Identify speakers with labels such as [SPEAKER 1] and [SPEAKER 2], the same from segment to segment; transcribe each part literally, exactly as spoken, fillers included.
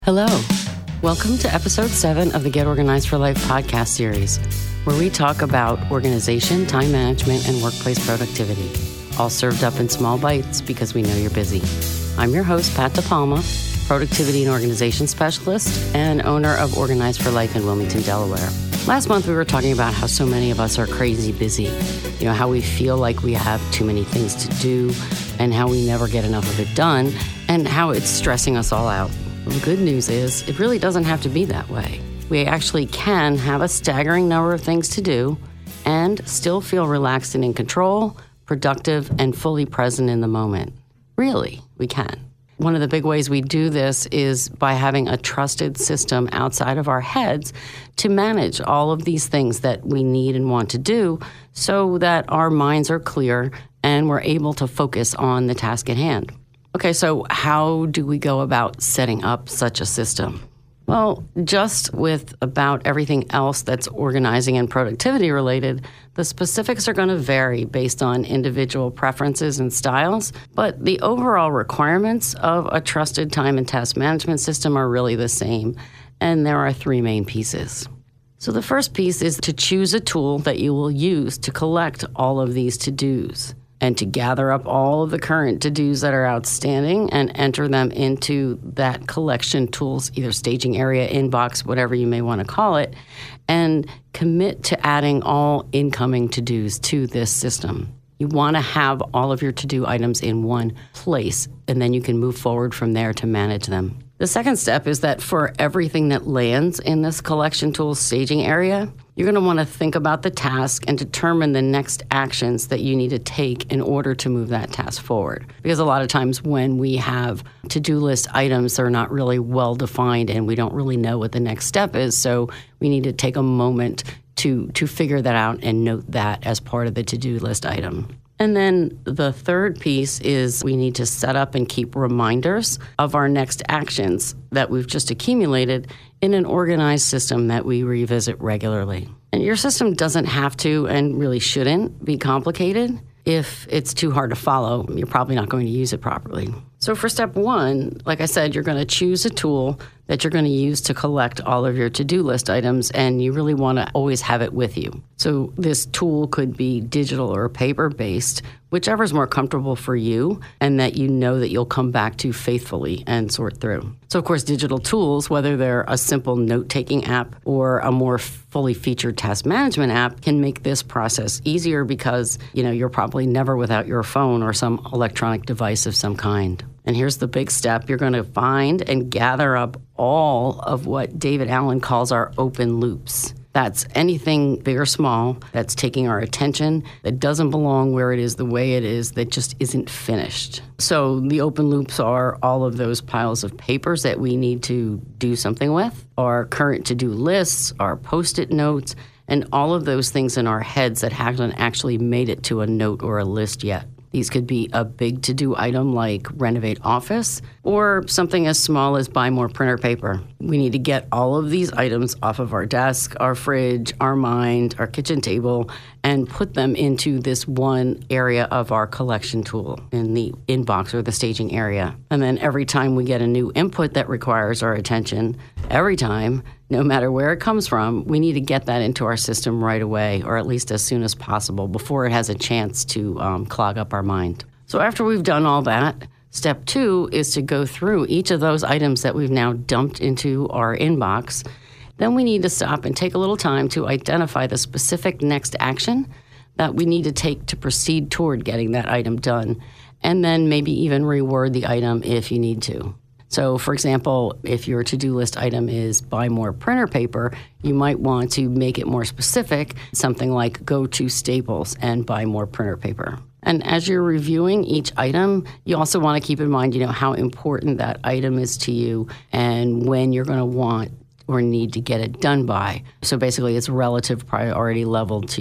[SPEAKER 1] Hello. Welcome to episode seven of the Get Organized for Life podcast series, where we talk about organization, time management, and workplace productivity, all served up in small bites because we know you're busy. I'm your host, Pat DePalma, productivity and organization specialist and owner of Organized for Life in Wilmington, Delaware. Last month, we were talking about how so many of us are crazy busy, you know, how we feel like we have too many things to do and how we never get enough of it done and how it's stressing us all out. Well, the good news is it really doesn't have to be that way. We actually can have a staggering number of things to do and still feel relaxed and in control, productive, and fully present in the moment. Really, we can. One of the big ways we do this is by having a trusted system outside of our heads to manage all of these things that we need and want to do so that our minds are clear and we're able to focus on the task at hand. Okay, so how do we go about setting up such a system? Well, just with about everything else that's organizing and productivity related, the specifics are going to vary based on individual preferences and styles, but the overall requirements of a trusted time and task management system are really the same, and there are three main pieces. So the first piece is to choose a tool that you will use to collect all of these to-dos, and to gather up all of the current to-dos that are outstanding and enter them into that collection tools, either staging area, inbox, whatever you may want to call it, and commit to adding all incoming to-dos to this system. You want to have all of your to-do items in one place, and then you can move forward from there to manage them. The second step is that for everything that lands in this collection tools staging area, you're going to want to think about the task and determine the next actions that you need to take in order to move that task forward. Because a lot of times when we have to-do list items, they're not really well defined and we don't really know what the next step is. So we need to take a moment to, to figure that out and note that as part of the to-do list item. And then the third piece is we need to set up and keep reminders of our next actions that we've just accumulated in an organized system that we revisit regularly. And your system doesn't have to and really shouldn't be complicated. If it's too hard to follow, you're probably not going to use it properly. So for step one, like I said, you're going to choose a tool that you're going to use to collect all of your to-do list items, and you really want to always have it with you. So this tool could be digital or paper-based, whichever's more comfortable for you and that you know that you'll come back to faithfully and sort through. So of course, digital tools, whether they're a simple note-taking app or a more fully featured task management app, can make this process easier because, you know, you're probably never without your phone or some electronic device of some kind. And here's the big step. You're going to find and gather up all of what David Allen calls our open loops. That's anything big or small that's taking our attention, that doesn't belong where it is the way it is, that just isn't finished. So the open loops are all of those piles of papers that we need to do something with, our current to-do lists, our Post-it notes, and all of those things in our heads that haven't actually made it to a note or a list yet. These could be a big to-do item like renovate office or something as small as buy more printer paper. We need to get all of these items off of our desk, our fridge, our mind, our kitchen table, and put them into this one area of our collection tool in the inbox or the staging area. And then every time we get a new input that requires our attention, every time, no matter where it comes from, we need to get that into our system right away, or at least as soon as possible, before it has a chance to um, clog up our mind. So after we've done all that, step two is to go through each of those items that we've now dumped into our inbox. Then we need to stop and take a little time to identify the specific next action that we need to take to proceed toward getting that item done, and then maybe even reword the item if you need to. So, for example, if your to-do list item is buy more printer paper, you might want to make it more specific, something like go to Staples and buy more printer paper. And as you're reviewing each item, you also want to keep in mind, you know, how important that item is to you and when you're going to want or need to get it done by. So basically, it's relative priority level to you.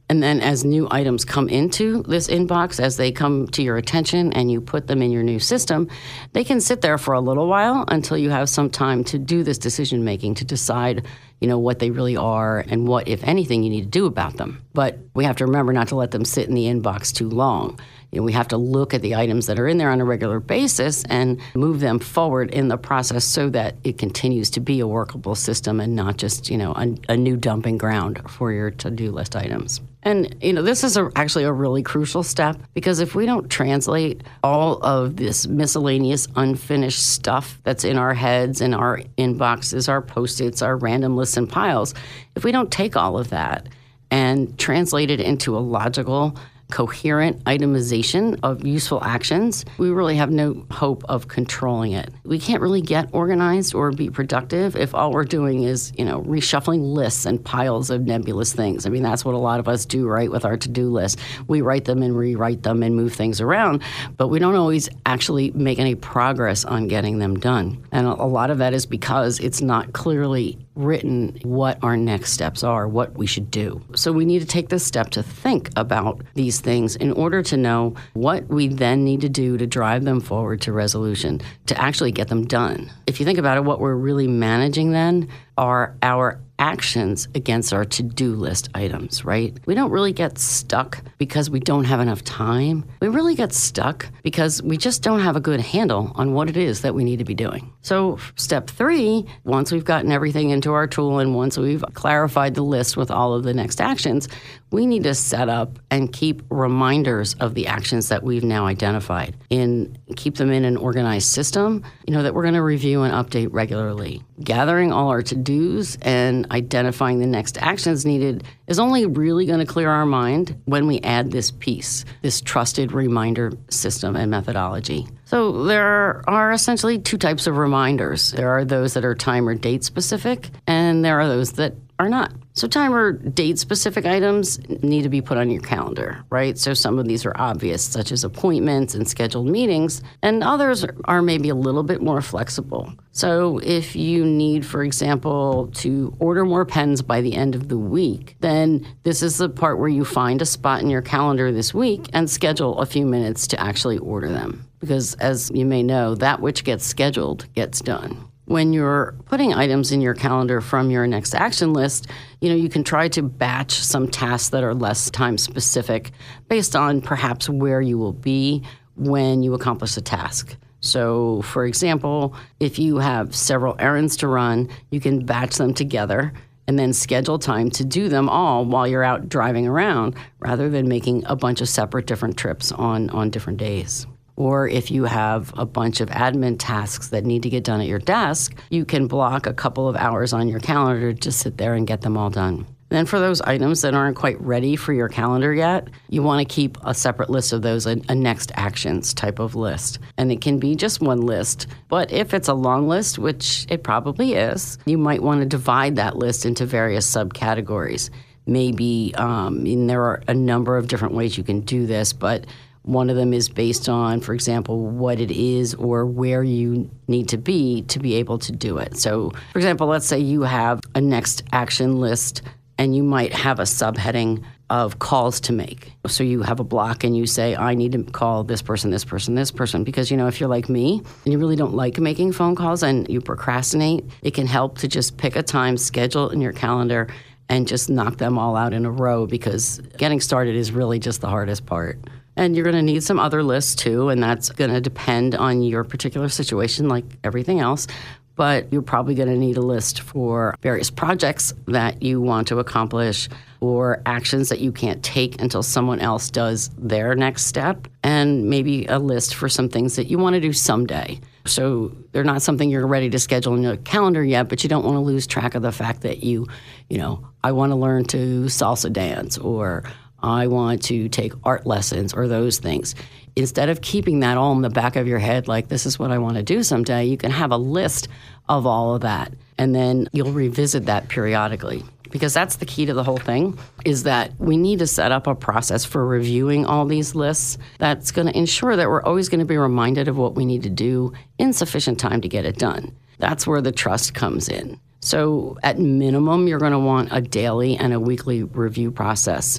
[SPEAKER 1] And then as new items come into this inbox, as they come to your attention and you put them in your new system, they can sit there for a little while until you have some time to do this decision making, to decide, you know, what they really are and what, if anything, you need to do about them. But we have to remember not to let them sit in the inbox too long. You know, we have to look at the items that are in there on a regular basis and move them forward in the process so that it continues to be a workable system and not just, you know, a, a new dumping ground for your to-do list items. And, you know, this is a, actually a really crucial step, because if we don't translate all of this miscellaneous unfinished stuff that's in our heads and our inboxes, our Post-its, our random lists and piles, if we don't take all of that and translate it into a logical, coherent itemization of useful actions, we really have no hope of controlling it. We can't really get organized or be productive if all we're doing is, you know, reshuffling lists and piles of nebulous things. I mean, that's what a lot of us do, right, with our to-do list. We write them and rewrite them and move things around, but we don't always actually make any progress on getting them done. And a lot of that is because it's not clearly written what our next steps are, what we should do. So we need to take this step to think about these things in order to know what we then need to do to drive them forward to resolution, to actually get them done. If you think about it, what we're really managing then are our actions against our to-do list items, right? We don't really get stuck because we don't have enough time. We really get stuck because we just don't have a good handle on what it is that we need to be doing. So step three, once we've gotten everything into our tool and once we've clarified the list with all of the next actions, we need to set up and keep reminders of the actions that we've now identified and keep them in an organized system, you know, that we're going to review and update regularly. Gathering all our to-dos and identifying the next actions needed is only really going to clear our mind when we add this piece, this trusted reminder system and methodology. So there are essentially two types of reminders. There are those that are time or date specific, and there are those that are not. So time or date specific items need to be put on your calendar, right? So some of these are obvious, such as appointments and scheduled meetings, and others are maybe a little bit more flexible. So if you need, for example, to order more pens by the end of the week, then this is the part where you find a spot in your calendar this week and schedule a few minutes to actually order them. Because as you may know, that which gets scheduled gets done. When you're putting items in your calendar from your next action list, you know, you can try to batch some tasks that are less time specific based on perhaps where you will be when you accomplish a task. So, for example, if you have several errands to run, you can batch them together and then schedule time to do them all while you're out driving around rather than making a bunch of separate different trips on, on different days. Or if you have a bunch of admin tasks that need to get done at your desk, you can block a couple of hours on your calendar to sit there and get them all done. Then for those items that aren't quite ready for your calendar yet, you want to keep a separate list of those, a, a next actions type of list. And it can be just one list. But if it's a long list, which it probably is, you might want to divide that list into various subcategories. Maybe, um, and there are a number of different ways you can do this, but one of them is based on, for example, what it is or where you need to be to be able to do it. So, for example, let's say you have a next action list and you might have a subheading of calls to make. So you have a block and you say, I need to call this person, this person, this person. Because, you know, if you're like me and you really don't like making phone calls and you procrastinate, it can help to just pick a time, schedule in your calendar, and just knock them all out in a row, because getting started is really just the hardest part. And you're going to need some other lists too, and that's going to depend on your particular situation like everything else. But you're probably going to need a list for various projects that you want to accomplish or actions that you can't take until someone else does their next step, and maybe a list for some things that you want to do someday. So they're not something you're ready to schedule in your calendar yet, but you don't want to lose track of the fact that you, you know, I want to learn to salsa dance, or I want to take art lessons, or those things. Instead of keeping that all in the back of your head, like this is what I want to do someday, you can have a list of all of that. And then you'll revisit that periodically. Because that's the key to the whole thing, is that we need to set up a process for reviewing all these lists that's going to ensure that we're always going to be reminded of what we need to do in sufficient time to get it done. That's where the trust comes in. So at minimum, you're going to want a daily and a weekly review process.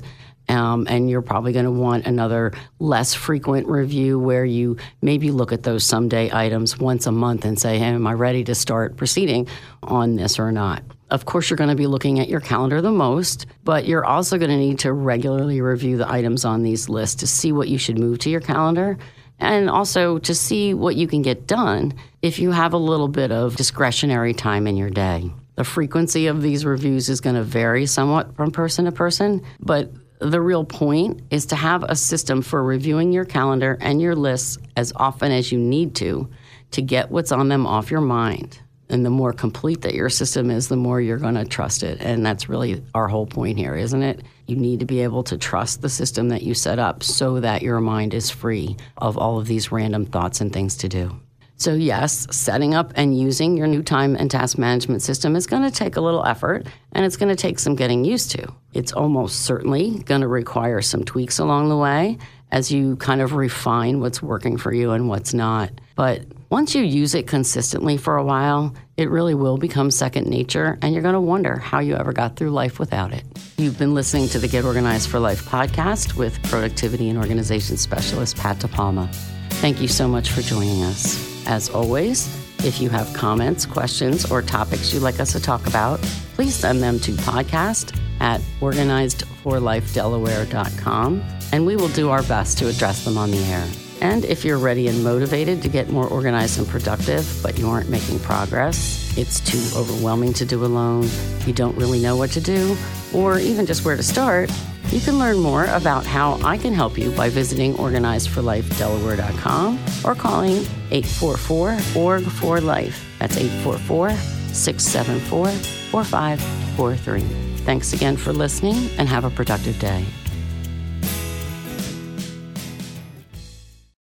[SPEAKER 1] Um, and you're probably going to want another less frequent review where you maybe look at those someday items once a month and say, hey, am I ready to start proceeding on this or not? Of course, you're going to be looking at your calendar the most, but you're also going to need to regularly review the items on these lists to see what you should move to your calendar and also to see what you can get done if you have a little bit of discretionary time in your day. The frequency of these reviews is going to vary somewhat from person to person, but the real point is to have a system for reviewing your calendar and your lists as often as you need to, to get what's on them off your mind. And the more complete that your system is, the more you're going to trust it. And that's really our whole point here, isn't it? You need to be able to trust the system that you set up so that your mind is free of all of these random thoughts and things to do. So yes, setting up and using your new time and task management system is going to take a little effort, and it's going to take some getting used to. It's almost certainly going to require some tweaks along the way as you kind of refine what's working for you and what's not. But once you use it consistently for a while, it really will become second nature, and you're going to wonder how you ever got through life without it. You've been listening to the Get Organized for Life podcast with productivity and organization specialist Pat DePalma. Thank you so much for joining us. As always, if you have comments, questions, or topics you'd like us to talk about, please send them to podcast at organized for life delaware dot com, and we will do our best to address them on the air. And if you're ready and motivated to get more organized and productive, but you aren't making progress, it's too overwhelming to do alone, you don't really know what to do, or even just where to start, you can learn more about how I can help you by visiting organized for life delaware dot com or calling eight four four org for life. That's eight four four, six seven four, four five four three. Thanks again for listening, and have a productive day.